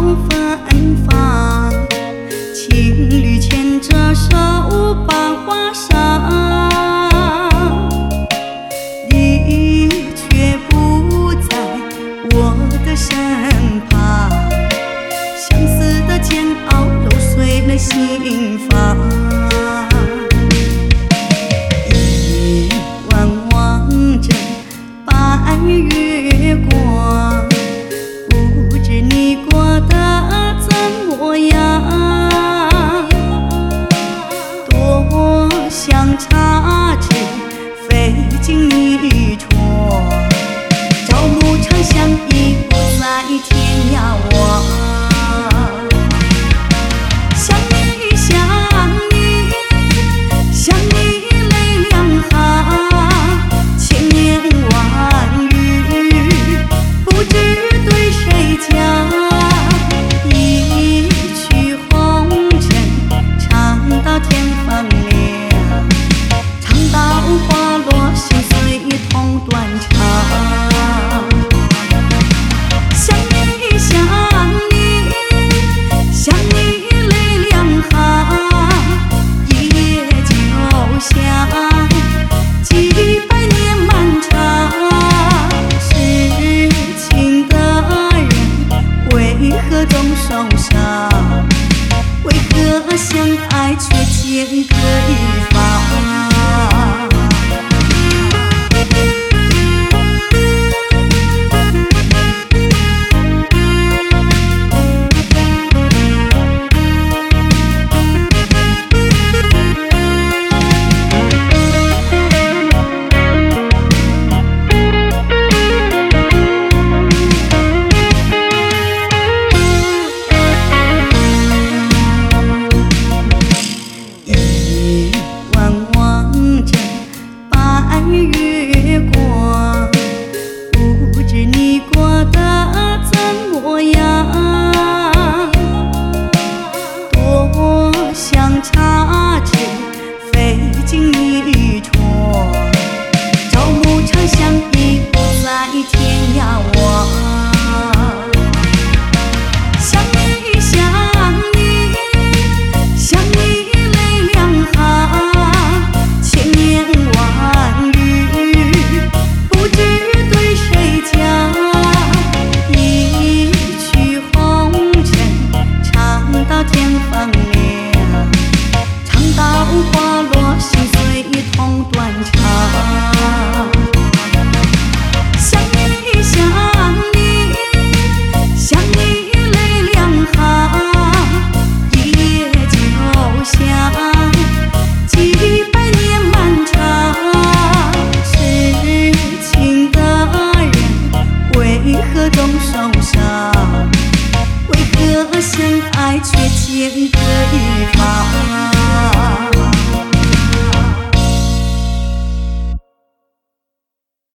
芬芳，情侣牵着手把花上，你却不在我的身旁，相思的煎熬揉碎了心房。夜晚望着白月光，不知你过得怎么样，多想插翅飞进你窗，朝暮长相依，不在天涯望。想你想你想你泪两行，千言万语不知对谁讲。一曲红尘唱到天放亮，唱到花落心碎痛断肠。想你想你想你泪两行，一夜就像几百年漫长。痴情的人为何总受伤？为何相爱却间隔一方？月光，不知你过得怎么样，多想插翅飞进你窗，朝暮长相依，不在天涯望。想你想你想你泪两行，千言万语不知对谁讲。一曲红尘唱到天放亮，唱到花落心碎痛断肠。想你想你想你泪两行，一夜就像几百年漫长。痴情的人为何总受伤？为何相爱却间隔